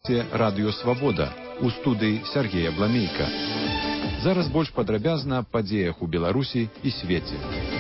слухаеце радыё «Свабода» у студыі Сергея Бламейка. Зараз больш падрабязна аб падзеях у Беларусі і свеце.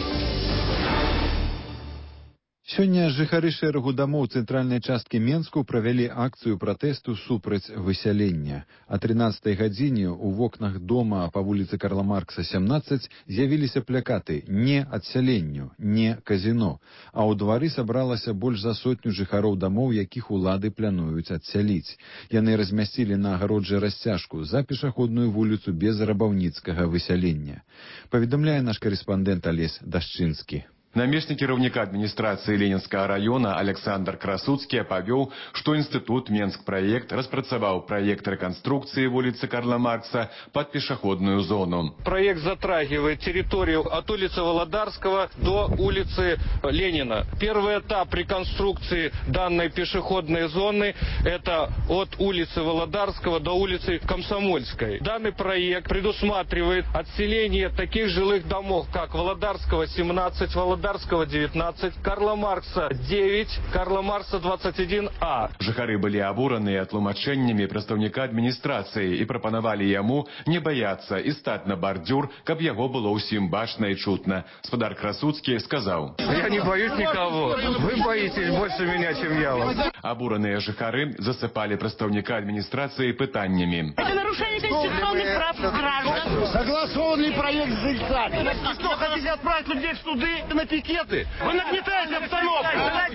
Сёння жыхары шэрагу дамоў цэнтральнай часткі Менску правялі акцыю пратэсту супраць высялення. А 13 гадзіне ў вокнах дома па вуліцы Карла Маркса, 17 з'явіліся плакаты «Не адсяленню», «Не казино». А ў двары сабралася больш за сотню жыхароў дамоў, якіх улады плануюць адсяліць. Яны размясцілі на агароджы расцяжку за пешаходную вуліцу без рабаўніцкага высялення. Паведамляе наш карэспандэнт Алесь Дашчынскі. Намеснік кіраўніка адміністрацыі Ленінскага района Александр Красуцкі павёў, што інстытут Менск-праект распрацаваў праект рэканструкцыі вуліцы Карла Маркса под пешеходную зону. Проект затрагивает территорию от улицы Володарского до улицы Ленина. Первый этап реконструкции данной пешеходной зоны – это от улицы Володарского до улицы Комсомольской. Данный проект предусматривает отселение таких жилых домов, как Володарского 17, Володарского 19, Карла Маркса 9, Карла Маркса 21А. Жыхары былі абураныя тлумачэннямі прадстаўніка адміністрацыі і прапанавалі яму не баяцца і стаць на бардзюр, каб яго было ўсім бачна і чутна. Спадар Красуцкі сказаў: «Я не боюсь никого. Вы боитесь больше меня, чем я вас». Абураныя жыхары засыпалі прадстаўніка адміністрацыі пытаннямі. Это нарушение конституционных прав граждан. Согласованный проект с жильцами. Что, хотите отправить людей в суды на пикеты? Вы нагнетаете обстановку.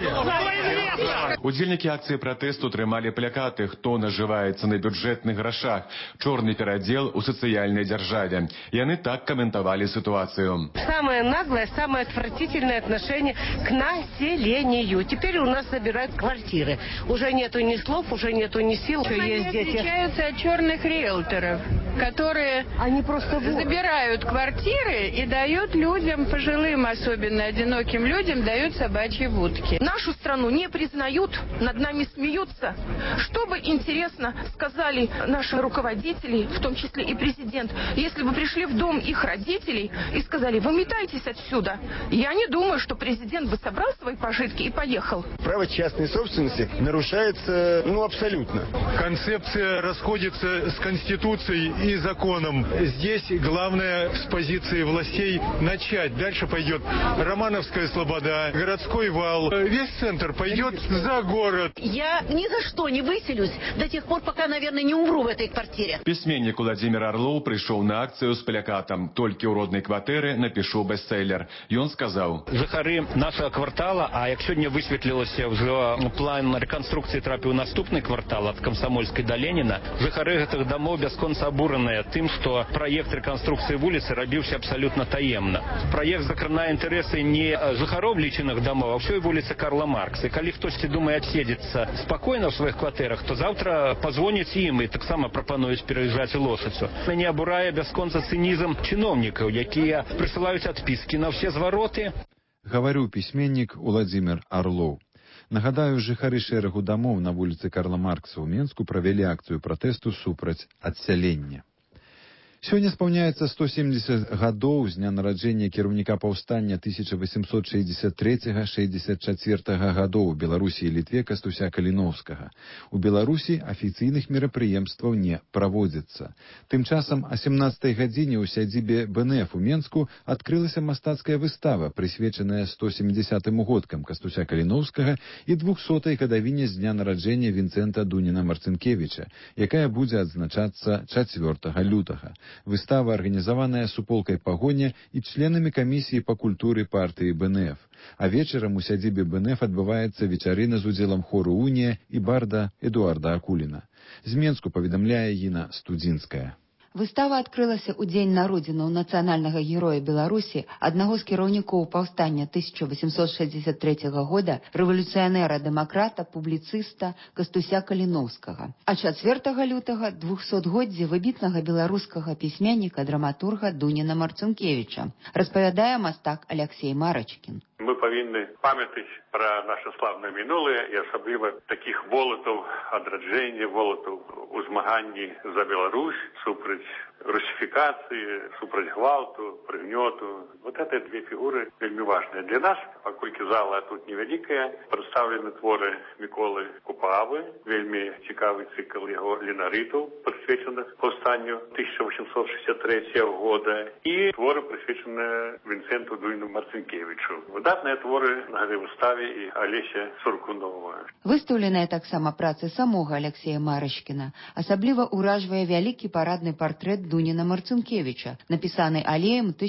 Удзельнікі акцыі пратэсту трымалі плакаты «Хто нажываецца на бюджэтных грашах? Чорны перадзел у сацыяльнай дзяржаве». Яны так каментавалі сітуацыю. Самое наглое, самое отвратительное отношение к населению. Теперь у нас забирают квартиры. Уже нету ни слов, уже нету ни сил. Они отличаются от черных риэлторов, которые Они просто забирают квартиры и дают людям, пожилым особенно, одиноким людям, дают собачьи будки. Нашу страну не признают, над нами смеются. Что бы, интересно, сказали наши руководители, в том числе и президент, если бы пришли в дом их родителей и сказали: выметайтесь отсюда. Я не думаю, что президент бы собрал свои пожитки и поехал. Право частной собственности нарушается, абсолютно. Концепция расходится с Конституцией и законом. Здесь главное с позиции властей начать. Дальше пойдет Романовская слобода, городской вал. Весь центр пойдет за город. Я ни за что не выселюсь до тех пор, пока, наверное, не умру в этой квартире. Пісьменнік Владзімір Арлоў прыйшоў на акцыю з плакатам «Толькі ў роднай кватэры напішу бестселлер». Ён сказаў: Жыхары нашего квартала, а як сёння высветлілася, ўжо план рэканструкцыі трапіў у наступны квартал ад Камсамольскай да Леніна, жыхары гэтых дамоў бясконца абураныя тым, што праект рэканструкцыі вуліцы рабіўся абсалютна таемна. Праект закранае інтарэсы не жыхароў лічаных дамоў, а ўсёй вуліцы Карла Маркса. І калі хтосьці думае адседзецца спакойна ў сваіх кватэрах, то заўтра пазвоняць ім і таксама прапануюць пераязджаць лошацю. Мяне абурае бясконца цынізм чыноўнікаў, якія прысылаюць адпіскі на ўсе звароты. Гаварыў пісьменнік Владзімір Арлоў. Нагадаю, жыхары шэрагу дамоў на вуліцы Карла Маркса ў Менску правялі акцыю пратэсту супраць адсялення. Сёння спаўняецца 170 гадоў з дня нараджэння кіраўніка паўстання 1863-64 гадоў у Беларусі і Літве Кастуся Каліноўскага. У Беларусі афіцыйных мерапрыемстваў не праводзіцца. Тым часам о 17 гадзіне ў сядзібе БНФ у Менску адкрылася мастацкая выстава, прысвечаная 170-м годкам Кастуся Каліноўскага і 200-й гадавіне з дня нараджэння Вінцэнта Дуніна-Марцынкевіча, якая будзе адзначацца 4 лютага. Выстава арганізаваная суполкай Пагоня і членамі камісіі па культуры партыі БНФ. А вечарам у сядзібе БНФ адбываецца вечарына з удзелам хору «Унія» і барда Эдуарда Акуліна. З Менску паведамляе Іна Студзінская. Выстава адкрылася ў дзень народзінаў нацыянальнага героя Беларусі, аднаго з кіраўнікоў паўстання 1863 года, рэвалюцыянера-дэмакрата, публіцыста Кастуся Каліноўскага. А 4 лютага 200-годдзе выбітнага беларускага пісьменніка, драматурга Дуніна Марцынкевіча, распавядае мастак Аляксей Марачкін. Мы павінны памятаць пра наша славнае мінулае і асабліва такіх волатаў адраджэння, волатаў у змаганні за Беларусь супраць русификации, супраць гвалту, прыгнёту. Вот это две фигуры вельмі важные для нас, паколькі зала тут невялікая. Прадстаўлены творы Міколы Купавы, вельмі цікавы цикл яго ленарытаў, прысвечаны паўстанню 1863 года, і творы прысвечаныя Вінцэнту Дуйну Марцінкевічу. Выдатныя творы на гэтай выставе і Алеся Суркунова. Выстаўленая таксама працы самога Алексея Марышкіна. Асабліва ўражвае вялікі парадны партрэт Дуніна Марцінкевіча, напісаны Алеем у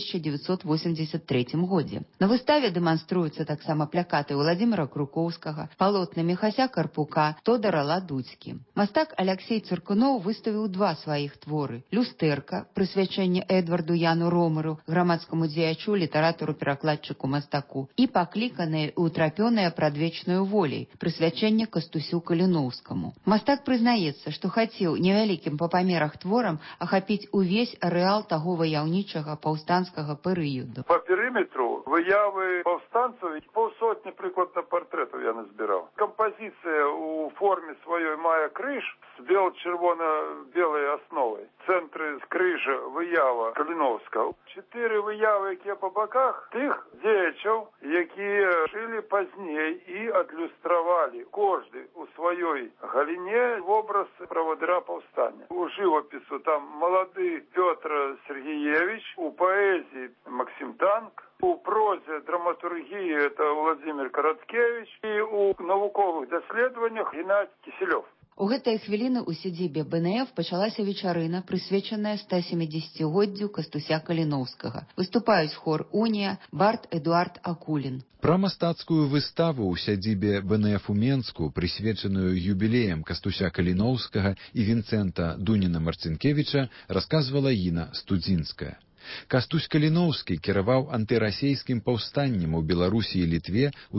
1983 годзе. На выставе дэманструюцца таксама плакаты Владзіміра Крукоўскага, палотны Міхася Карпука, Тодара Ладуцкі. Мастак Алексей Цыркуноў выставіў два сваіх творы. «Люстэрка», прысвячэнне Эдварду Яну Ромеру, грамадскаму дзеячу, літаратару, перакладчыку, мастаку, і пакліканае і утрапёнае прадвечнаю воляй, прысвячэнне Кастусю Каліноўскаму. Мастак прызнаецца, што хацеў невялікім па памерах творам ахапіць увесь арэал таго ваяўнічага паўстанцкага перыяду. По периметру выявы паўстанцаў паўсотні прыкладна партрэтаў я назбіраў. Кампазіцыя у форме сваёй мае крыж з бел-чырвона-белай асновай. Цэнтры з крыжа выява Каліноўскага. 4 выявы, якія па баках, тых дзеячаў, якія жылі пазней і адлюстравалі кожны у сваёй галіне вобраз правадыра паўстання. У жывапісу там малады Пётр Сергеевич, у паэзіі Максим Танк, у прозе драматургіі это Владзімір Карацкевич і у навуковых даследаваннях Геннадзь Кісялёв. У гэтыя хвіліны ў сядзібе БНФ пачалася вечарына, прысвечаная 170-годдзю Кастуся Каліноўскага. Выступаюць хор «Унія», бард Эдуард Акулін. Пра мастацкую выставу ў сядзібе БНФ у Менску, прысвечаную юбілеям Кастуся Каліноўскага і Вінцэнта Дуніна Марцінкевіча, расказвала Іна Студзінская. Кастусь Каліноўскі кіраваў антырасейскім паўстаннем у Беларусі і Літве ў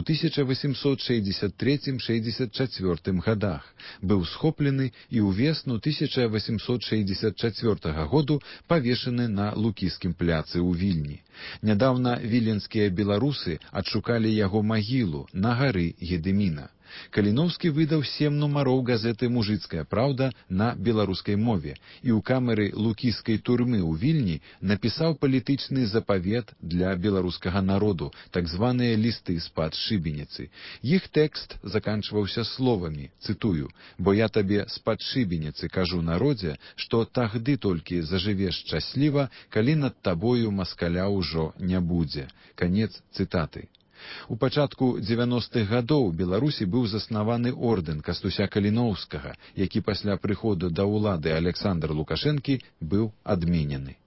1863-64 гадах. Быў схоплены і ўвесну 1864 году павешаны на Лукіскім пляцы ў Вільні. Нядаўна віленскія беларусы адшукалі яго магілу на гары Гедыміна. Каліноўскі выдаў 7 нумароў газеты «Мужыцкая праўда» на беларускай мове і ў камеры лукійскай турмы ў Вільні напісаў палітычны запавет для беларускага народу, так званыя лісты з-пад шыбеніцы. Іх тэкст заканчваўся словамі, цытую: «Бо я табе з-пад шыбеніцы кажу народзе, што тагды толькі зажывеш шчасліва, калі над табою маскаля ўжо не будзе». Канец цытаты. У пачатку 90-х гадоў у Беларусі быў заснаваны ордэн Кастуся Каліноўскага, які пасля прыходу да ўлады Александра Лукашэнкі быў адменены.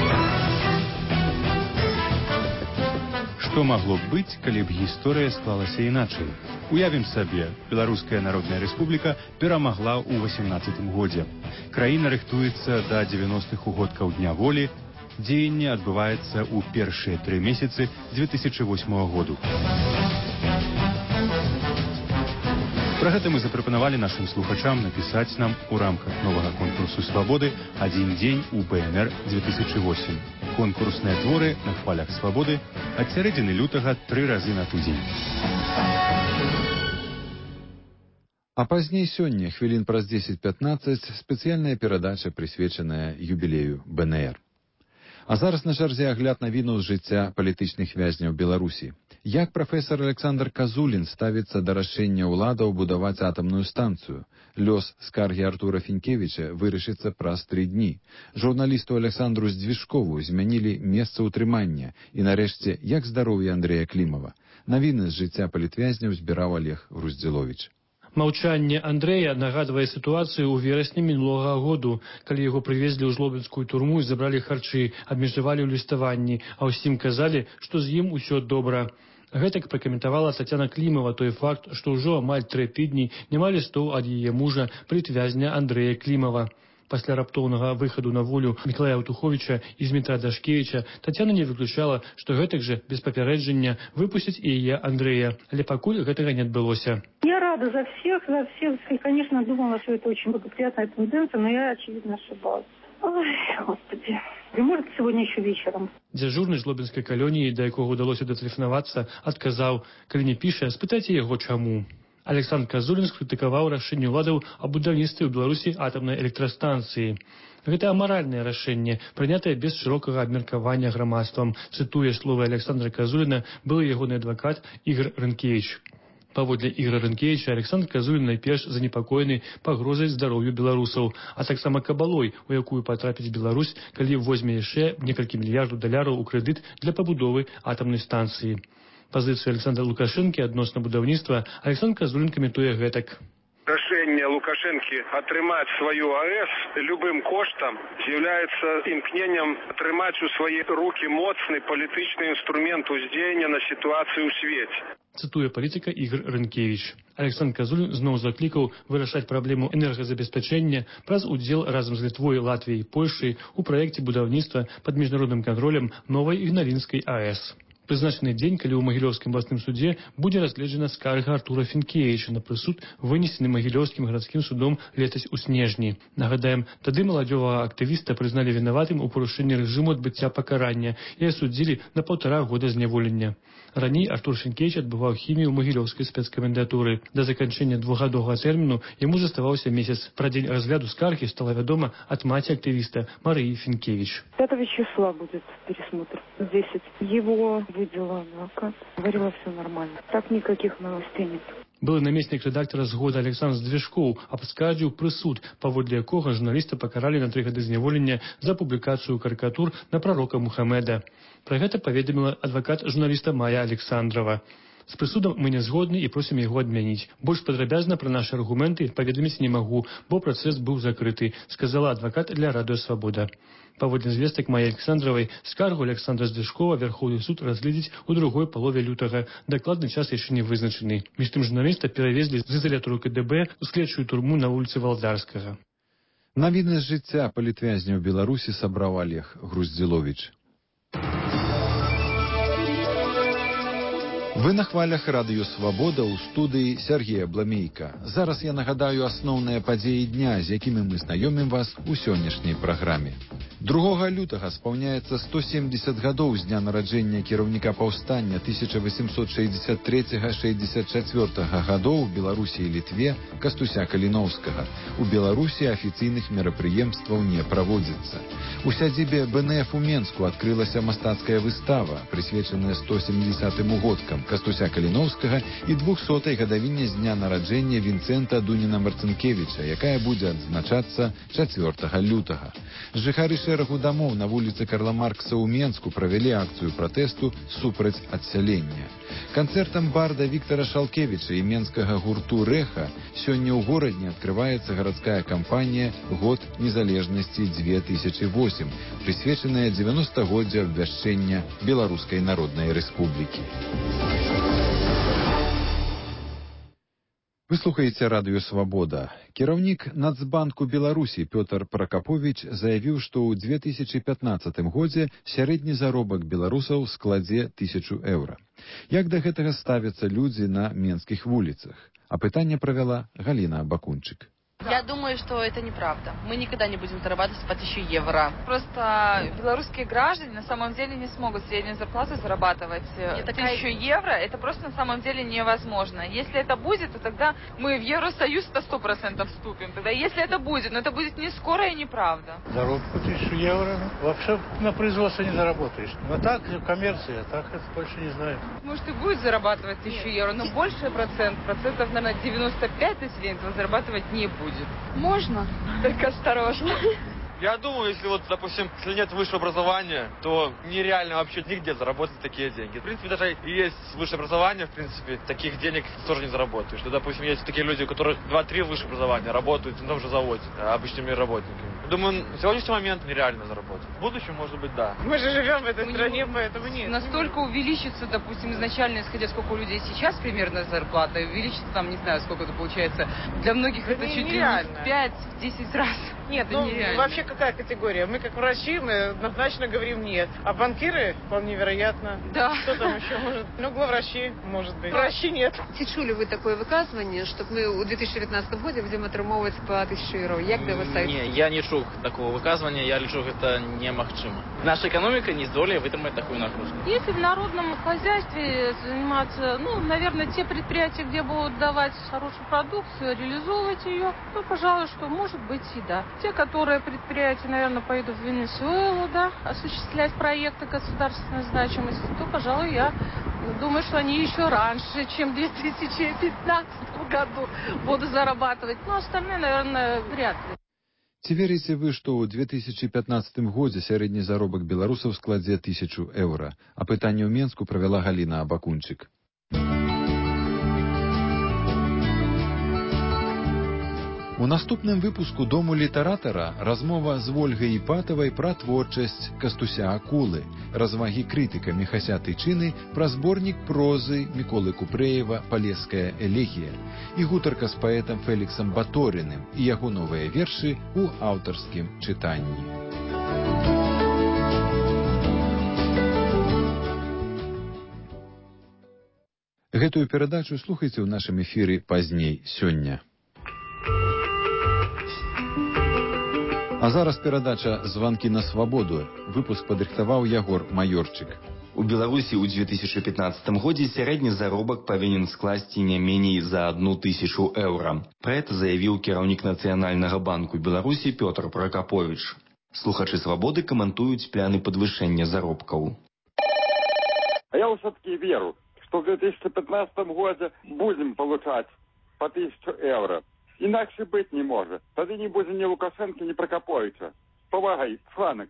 Што магло б быць, калі б гісторыя склалася іначай? Уявім сабе, Беларуская Народная Рэспубліка перамагла ў 18-м годзе. Краіна рыхтуецца да 90-х угодкаў Дня волі. Дзеянне адбываецца ў першыя 3 месяцы 2008 году. Пра гэта мы запрапанавалі нашым слухачам напісаць нам у рамках новага конкурсу «Свабоды» «Адзін дзень у БНР-2008». Конкурсныя творы на хвалях свабоды ад сярэдзіны лютага 3 разы на тыдзень. А пазней сёння, хвілін праз 10-15, спецыяльная перадача, прысвечаная юбілею БНР. А зараз на чарзе агляд навінаў з жыцця палітычных вязняў Беларусі. Як прафесар Александр Казулін ставіцца да рашэння ўладаў будаваць атамную станцыю? Лёс скаргі Артура Фінкевіча вырашыцца праз 3 дні. Журналісту Александру Здвижкову змянілі месца ўтрымання. І нарэшце, як здароўе Андрэя Клімава? Навіны з жыцця палітвязняў збіраў Олег Груздзіловіч. Маўчанне Андрэя нагадвае сітуацыю ў верасні мінулага году, калі яго прывезлі ў жлобінскую турму і забралі харчы, абмежавалі ў ліставанні, а ўсім казалі, што з ім усё добра. Гэтак пракаментавала Тацяна Клімава той факт, што ўжо амаль 3 тыдні няма лістоў ад яе мужа, палітвязня Андрэя Клімава. Пасля раптоўнага выхаду на волю Міклая Аўтуховіча і Змітра Дашкевіча Тацяна не выключала, што гэтак жа без папярэджання выпусцяць і яе Андрэя, але пакуль гэтага не адбылося. Я рада за всех. И, конечно, думала, что это очень благоприятная тенденция, но я, очевидно, ошибалась. Ой, Господи. И может, сегодня еще вечером. Дзяжурны жлобінскай калоніі, да якога ўдалося датэлефанавацца, адказаў: калі не піша, спытайце яго чаму. Александр Казулін скрытыкаваў рашэнне ўладаў аб будаўніцтве ў Беларусі атамнай электрастанцыі. Гэта амаральнае рашэнне, прынятае без шырокага абмеркавання грамадствам, цытуе словы Александра Казуліна былы ягоны адвакат Ігор Рынкевіч. Паводле Ігора Рынкевіча, Александр Казулін найперш занепакоены пагрозай здароўю беларусаў, а таксама кабалой, у якую патрапіць Беларусь, калі возьме яшчэ некалькі мільярдаў даляраў у крэдыт для пабудовы атамнай станцыі. Пазіцыю Александра Лукашэнкі адносна будаўніцтва Александр Казулін каментуе гэтак. Рашэнне Лукашэнкі атрымаць сваю АЭС любым коштам з'яўляецца імкненнем атрымаць у свае рукі моцны палітычны інструмент уздзеяння на сітуацыю ў свеце. Цытуе палітыка Ігор Рынкевіч. Александр Казулін зноў заклікаў вырашаць праблему энергазабеспячэння праз удзел разам з Літвой, Латвіяй і Польшай у праекце будаўніцтва пад міжнародным кантролем новай Ігналінскай АЭС. Прызначаны дзень, калі ў Магілёўскім абласным судзе будзе разгледжана скарга Артура Фінкевіча на прысуд, вынесены Магілёўскім гарадскім судом летась у снежні. Нагадаем, тады маладзёвага актывіста прызналі вінаватым у парушэнні рэжыму адбыцця пакарання і асудзілі на 1,5 года зняволення. Раней Артур Фінкевіч адбываў хімію ў Магілёўскай спецкамендатуры. Да заканчэння 2-гадовага тэрміну яму заставаўся месяц. Пра дзень разгляду скаргі стала вядома ад маці актывіста Марыі Фінкевіч. 5 числа будет пересмотр. 10. Его выдела адвокат. Говорила, все нормально. Так никаких новостей нет. Былы намеснік рэдактара «Згода» Александр Здвижкоў абскардзіў прысуд, паводле якога журналіста пакаралі на 3 гады зняволення за публікацыю карыкатур на прарока Мухаммеда. Пра гэта паведаміла адвакат журналіста Майя Александрова. З прысудам мы не згодны і просім яго адмяніць. Больш падрабязна пра нашы аргументы паведаміць не магу, бо працэс быў закрыты, сказала адвакат для Радыё Свабода. Паводле звестак Майі Александровай, скаргу Александра Здвижкова Вярхоўны суд разгледзіць у другой палове лютага. Дакладны час яшчэ не вызначаны. Між тым журналіста перавезлі з ізалятару КДБ у следчую турму на вуліцы Валдарскага. Навіны з жыцця палітвязняў Беларусі сабраў Олег Груздзіловіч. Вы на хвалях Радыё Свабода ў студыі Сергея Бламейка. Зараз я нагадаю асноўныя падзеі дня, з якімі мы знаёмім вас у сённяшняй праграме. 2 лютага спаўняецца 170 гадоў з дня нараджэння кіраўніка паўстання 1863-64 гадоў у Беларусі і Літве Кастуся Каліноўскага. У Беларусі афіцыйных мерапрыемстваў не праводзіцца. У сядзібе БНФ у Менску адкрылася мастацкая выстава, прысвечаная 170-м угодкам Кастуся Каліноўскага і 200-й гадавіне з дня нараджэння Вінцэнта Дуніна Марцынкевіча, якая будзе адзначацца 4 лютага. Жыхары шэрагу дамоў на вуліцы Карла Маркса ў Менску правялі акцыю пратэсту супраць адсялення. Канцэртам барда Віктара Шалкевіча і менскага гурту «Рэха» сёння ў горадні адкрываецца гарадская кампанія «Год незалежнасці 2008», прысвечаная 90-годдзя абвяшчэння Беларускай Народнай Рэспублікі. Вы слухаеце Радыё Свабода. Кіраўнік Нацбанку Беларусі Пётр Пракаповіч заявіў, што ў 2015 годзе сярэдні заробак беларусаў складзе 1000 еўра. Як да гэтага ставяцца людзі на менскіх вуліцах? Апытанне правяла Галіна Бакунчык. Я думаю, что это неправда. Мы никогда не будем зарабатывать по 1000 евро. Просто белорусские граждане на самом деле не смогут среднюю зарплату зарабатывать 1000 евро. Это просто на самом деле невозможно. Если это будет, то тогда мы в Евросоюз 100% вступим. Тогда если это будет, но это будет не скоро и неправда. Заработку 1000 евро. Вообще на производстве не заработаешь. Но так, коммерция, так это больше не знаю. Может и будет зарабатывать 1000 евро, но больше процентов, наверное, 95 населения зарабатывать не будет. Можно, только осторожно. Я думаю, если вот, допустим, если нет высшего образования, то нереально вообще нигде заработать такие деньги. В принципе, даже и есть высшее образование, в принципе, таких денег тоже не заработаешь. Что, допустим, есть такие люди, у которых 2-3 высшее образования, работают на том же заводе, обычными работниками. Думаю, на сегодняшний момент нереально заработать. В будущем, может быть, да. Мы же живем в этой стране, поэтому нет. Настолько увеличится, допустим, изначально, исходя сколько у людей сейчас примерно зарплата, и увеличится там, не знаю, сколько это получается. Для многих это чуть ли не в 5-10 раз. Нет, вообще какая категория? Мы как врачи, мы однозначно говорим нет. А банкиры вполне вероятно. Да. Что там еще может? Ну, главврачи, может быть. Врачи нет. Ці чулі ви такое выказванне, што мы ў 2019 годзе будзем атрымоўваць па 1000 евро? Як да вы ставіце? Не, я не чуў такого выказвання, я лічу гэта немагчыма. Наша экономика не здолее вытрымаць такую нагрузку. Если в народном хозяйстве заниматься, наверное, те предприятия, где будут давать хорошую продукцию, реализовывать ее, пожалуй, что может быть и да. Те, которые предприятия, наверное, пойдут в Венесуэлу, да, осуществлять проекты государственной значимости, то, пожалуй, я думаю, что они еще раньше, чем в 2015 году будут зарабатывать. Но остальные, наверное, вряд ли. Ці верыце вы, што ў 2015 годзе сярэдні заробак беларусаў складзе 1000 еўра? Апытанне ў Менску правяла Галіна Абакунчык. У наступным выпуску «Дому літаратара» размова з Вольгай Іпатавай пра творчасць Кастуся Акулы, развагі крытыка Міхася Тычыны пра зборнік прозы Міколы Купрэева «Палеская элегія» і гутарка з паэтам Феліксам Баторыным і яго новыя вершы ў аўтарскім чытанні. Гэтую перадачу слухайце ў нашым эфіры пазней сёння. А зараз перадача «Званкі на свабоду». Выпуск падрыхтаваў Ягор Маёрчык. У Беларусі ў 2015 годзе сярэдні заробак павінен скласці не меней за 1000 еўра. Пра гэта заявіў кіраўнік Нацыянальнага банку Беларусі Пётр Пракаповіч. Слухачы «Свабоды» каментуюць пляны падвышэння заробкаў. А я все-таки веру, что в 2015 году будем получать по 1000 евро. Иначе быть не может. Тогда не будет ни Лукашенко, ни Прокоповича. Повагай, Франок.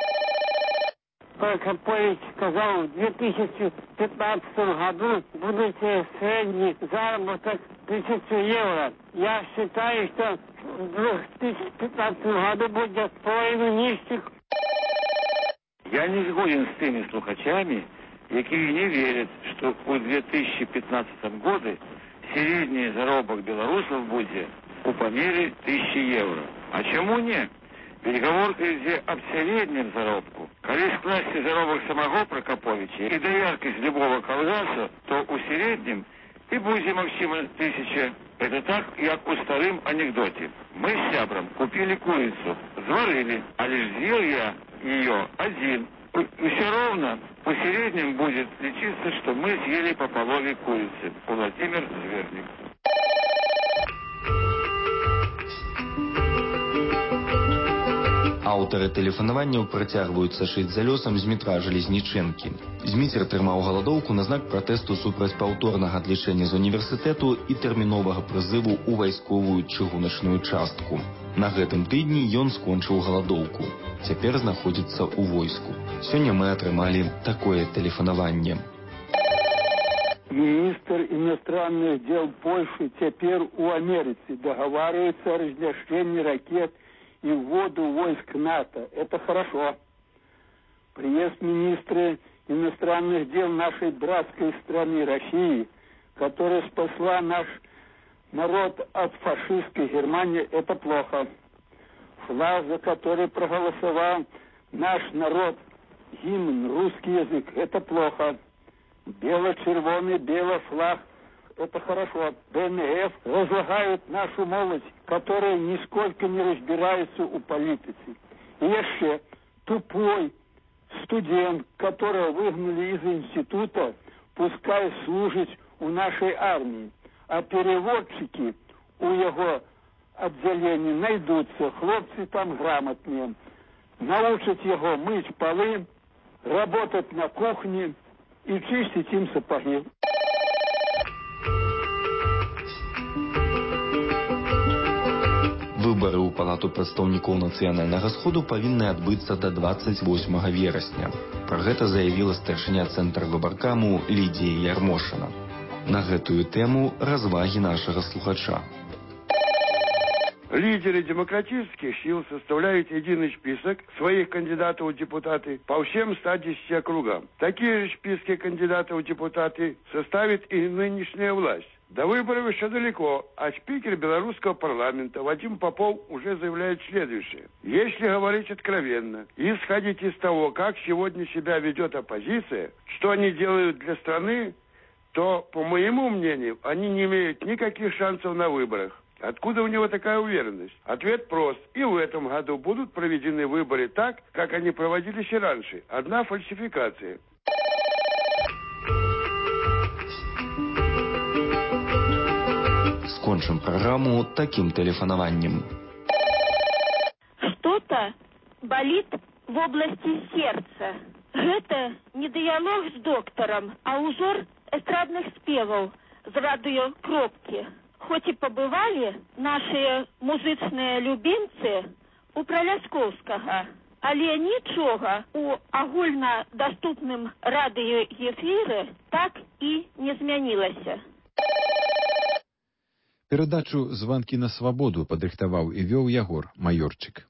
Прокопович сказал, в 2015 году будет средний заработок 1000 евро. Я считаю, что в 2015 году будет половину нищих. Я не згоден с теми слухачами, которые не верят, что у 2015 году средний заробок белорусов будет у памере 1000 евро. А чему не? Переговорка идет об среднем заробку. Коли скласти заробок самого Прокоповича и доярки с любого колгаса, то у среднем и будет максимум 1000. Это так, как у старым анекдоте. Мы с сябром купили курицу, зварили, а лишь съел я ее один. И все ровно по среднем будет лечиться, что мы съели по полове курицы. Владимир Зверник. Аўтары тэлефанаванняў працягваюць сашыць за лёсам Змітра Жалезнічэнкі. Зміцер трымаў галадоўку на знак пратэсту супраць паўторнага адлічэння з універсітэту і тэрміновага прызыву ў вайсковую чыгуначную частку. На гэтым тыдні ён скончыў галадоўку. Цяпер знаходзіцца ў войску. Сёння мы атрымалі такое тэлефанаванне. Министр иностранных дел Польши теперь у Америки договаривается о размещении ракет и вводу войск НАТО. Это хорошо. Приезд министра иностранных дел нашей братской страны России, которая спасла наш народ от фашистской Германии, это плохо. Флаг, за который проголосовал наш народ, гимн, русский язык, это плохо. Бело-червоный, бело-флаг, это хорошо. БНФ разлагают нашу молодь, которая нисколько не разбирается у политики. И еще тупой студент, которого выгнали из института, пускай служить у нашей армии. А переводчики у его отделения найдутся, хлопцы там грамотные. Научат его мыть полы, работать на кухне и чистить им сапоги. Выбары ў палату прадстаўнікоў нацыянальнага сходу павінны адбыцца да 28 верасня. Пра гэта заявіла старшыня цэнтра выбаркаму Лідія Ярмошына. На гэтую тэму развагі нашага слухача. Лидеры демократических сил составляют единый список своих кандидатов в депутаты по всем 110 округам. Такие же списки кандидатов в депутаты составит и нынешняя власть. До выборов еще далеко, а спикер белорусского парламента Вадим Попов уже заявляет следующее. Если говорить откровенно и исходить из того, как сегодня себя ведет оппозиция, что они делают для страны, то, по моему мнению, они не имеют никаких шансов на выборах. Откуда у него такая уверенность? Ответ прост. И в этом году будут проведены выборы так, как они проводились и раньше. Одна фальсификация. Скончым праграму таким тэлефанаваннем. Что-то болит в области сердца. Это не диалог с доктором, а узор эстрадных спевов з радиокропки. Хоть и побывали наши музычные любимцы у Проляскоўскага, але нічога у агульнадаступным радыёэфіры так і не змянілася. Перадачу «Званкі на свабоду» падрыхтаваў і вёў Ягор Маёрчык.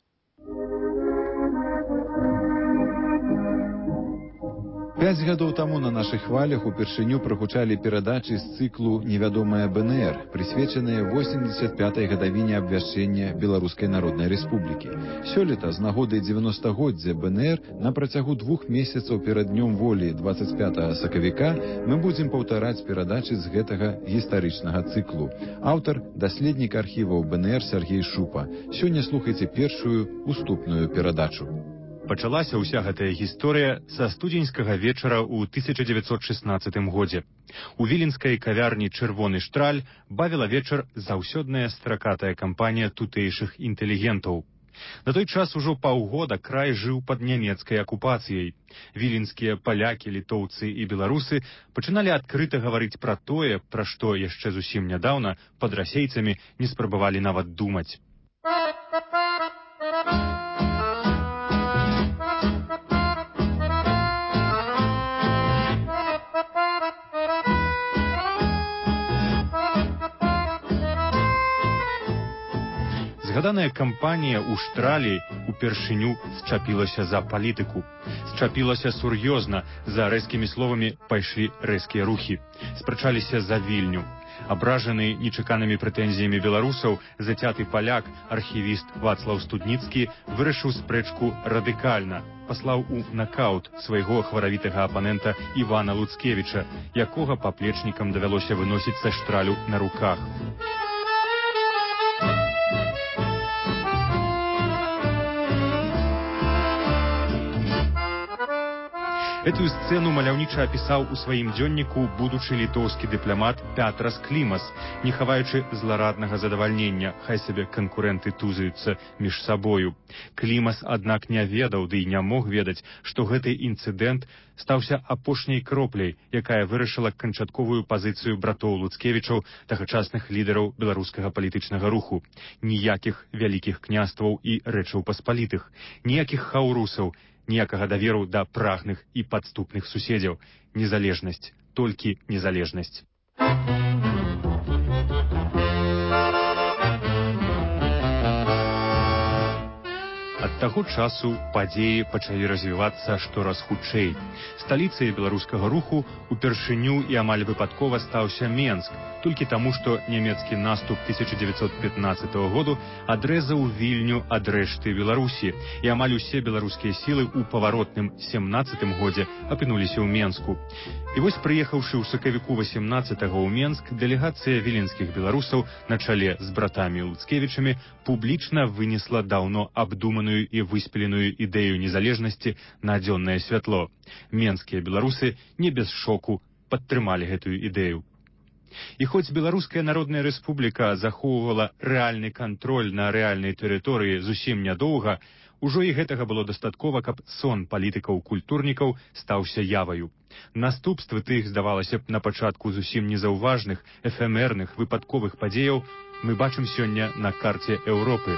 5 гадоў таму на нашых хвалях упершыню прагучалі перадачы з цыклу «Невядомая БНР», прысвечаныя 85-й гадавіне абвяшчэння Беларускай Народнай Рэспублікі. Сёлета, з нагоды 90-годдзя БНР, на працягу 2 месяцаў перад Днём волі 25 сакавіка мы будзем паўтараць перадачы з гэтага гістарычнага цыклу. Аўтар – даследнік архіваў БНР Сергей Шупа. Сёння слухайце першую уступную перадачу. Пачалася ўся гэтая гісторыя са студзеньскага вечара ў 1916 годзе. У віленскай кавярні «Чырвоны штраль» бавіла вечар заўсёдная стракатая кампанія тутэйшых інтэлігентаў. На той час ужо паўгода край жыў пад нямецкай акупацыяй. Віленскія палякі, літоўцы і беларусы пачыналі адкрыта гаварыць пра тое, пра што яшчэ зусім нядаўна пад расейцамі не спрабавалі нават думаць. Згаданая кампанія ў штралі упершыню зчапілася за палітыку. Зчапілася сур'ёзна, за рэзкімі словамі пайшлі рэзкія рухі. Спрачаліся за Вільню. Абражаны нечаканымі прэтэнзіямі беларусаў, зацяты паляк, архівіст Вацлаў Студніцкі вырашыў спрэчку радыкальна. Паслаў у накаут свайго хваравітага апанента Івана Луцкевіча, якога паплечнікам давялося выносіць са штралю на руках. Этую сцэну маляўніча апісаў у сваім дзённіку будучы літоўскі дыпламат Пятрас Клімас, не хаваючы злараднага задавальнення, хай сабе канкурэнты тузаюцца між сабою. Клімас, аднак, не ведаў, ды і не мог ведаць, што гэты інцыдэнт стаўся апошняй кропляй, якая вырашыла канчатковую пазіцыю братоў Луцкевічаў, тагачасных лідараў беларускага палітычнага руху. Ніякіх вялікіх княстваў і рэчаў паспалітых, ніякіх хаўрусаў, ніякага даверу да прагных і падступных суседзяў. Незалежнасць, толькі незалежнасць. Ад таго часу падзеі пачалі развівацца штораз хутчэй. Сталіцай беларускага руху упершыню і амаль выпадкова стаўся Менск, толькі таму, што нямецкі наступ 1915 году адрэзаў Вільню ад рэшты Беларусі, і амаль усе беларускія сілы ў паваротным 17 годзе апынуліся ў Менску. І вось, прыехаўшы ў сакавіку 18-го ў Менск, дэлегацыя віленскіх беларусаў на чале з братамі Луцкевічамі публічна вынесла даўно абдуманую і выспеленую ідэю незалежнасці на дзённае святло. Менскія беларусы не без шоку падтрымалі гэтую ідэю. І хоць Беларуская Народная Рэспубліка захоўвала рэальны кантроль на рэальнай тэрыторыі зусім нядоўга, ужо і гэтага было дастаткова, каб сон палітыкаў-культурнікаў стаўся яваю. Наступствы тых, здавалася б, на пачатку зусім незаўважных, эфемерных, выпадковых падзеяў мы бачым сёння на карце Еўропы.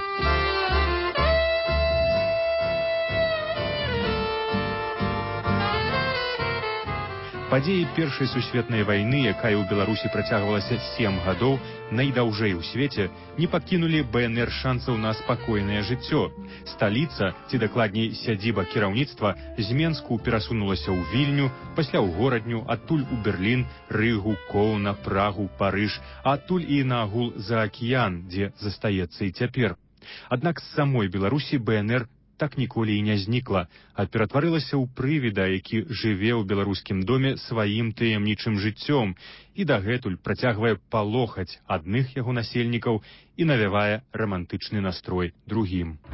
Падзеі Першай сусветнай вайны, якая ў Беларусі працягвалася 7 гадоў, найдаўжэй у свеце, не пакінулі БНР шансаў на спакойнае жыццё. Сталіца, ці дакладней сядзіба кіраўніцтва, з Менску перасунулася ў Вільню, пасля ў Горадню, адтуль у Берлін, Рыгу, Коўна, Прагу, Парыж, а адтуль і наагул за акіян, дзе застаецца і цяпер. Аднак з самой Беларусі БНР так ніколі і не знікла, а ператварылася ў прывіда, які жыве ў беларускім доме сваім таямнічым жыццём і дагэтуль працягвае палохаць адных яго насельнікаў і навявае рамантычны настрой другім.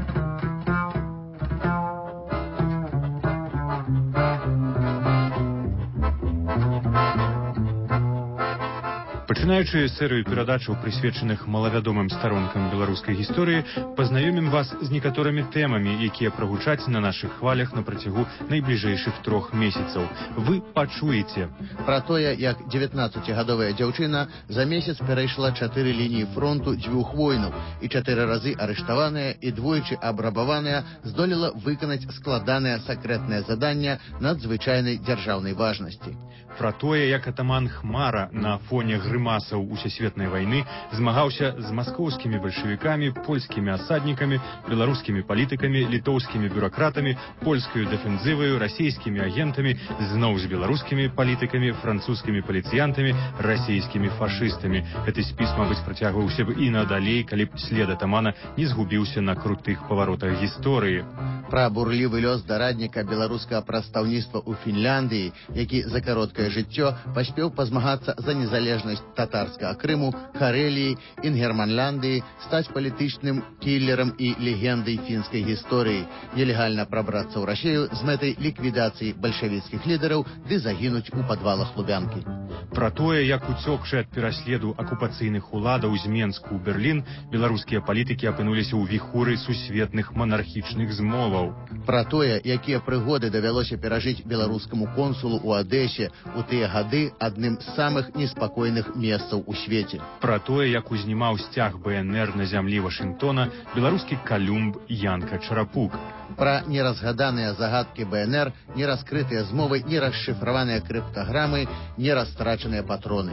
Пачынаючы серыю перадачаў, прысвечаных малавядомым старонкам беларускай гісторыі, пазнаёмім вас з некаторымі тэмамі, якія прагучаць на нашых хвалях на працягу найбліжэйшых 3 месяцаў. Вы пачуеце пра тое, як 19гадовая дзяўчына за месяц перайшла 4 лініі фронту 2 войнаў і 4 разы арыштаваная і двойчы абрабаваная здолела выканаць складанае сакрэтнае заданне надзвычайнай дзяржаўнай важнасці. Пра тое, як атаман Хмара на фоне грымасаў усесветнай вайны змагаўся з маскоўскімі бальшавікамі, польскімі асаднікамі, беларускімі палітыкамі, літоўскімі бюракратамі, польскаю дэфензываю, расійскімі агентамі, зноў з беларускімі палітыкамі, французскімі паліцыянтамі, расійскімі фашыстамі. Гэты спіс, мабыць, працягваўся б і надалей, калі б след атамана не згубіўся на крутых паваротах гісторыі. Пра бурлівы лёс дарадніка беларускага прадстаўніцтва ў Фінляндыі, які за кароткае жыццё паспеў пазмагацца за незалежнасць татарскага Крыму, Карэліі, Інгерманляндыі, стаць палітычным кілерам і легендай фінскай гісторыі, нелегальна прабрацца ў Расію з мэтай ліквідацыі бальшавіцкіх лідараў ды загінуць у падвалах Лубянкі. Пра тое, як уцёкшы ад пераследу акупацыйных уладаў з Менску ў Берлін, беларускія палітыкі апынуліся ў віхуры сусветных манархічных змоваў. Пра тое, якія прыгоды давялося перажыць беларускаму консулу ў Адэсе у тыя гады адным з самых неспакойных месцаў у свеце. Пра тое, як узнімаў сцяг БНР на зямлі Вашынгтона беларускі калюмб Янка Чарапук. Пра неразгаданыя загадкі БНР, нераскрытыя змовы, нерасшыфраваныя крыптаграмы, нерастрачаныя патроны.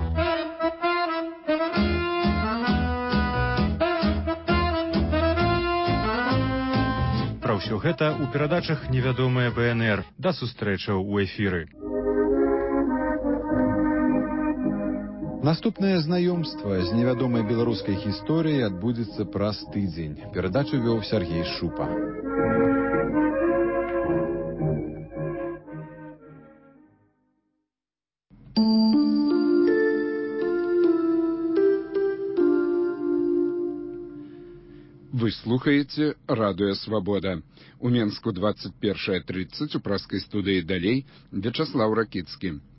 Пра ўсё гэта ў перадачах «Невядомая БНР». Да сустрэчаў у эфіры. Наступнае знаёмства з невядомай беларускай гісторыяй адбудзецца праз тыдзень. Перадачу вёў Сергей Шупа. Вы слухаеце Радыё Свабода. У Менску 21:30, у праскай студыі «Далей» Вячаслаў Ракіцкі.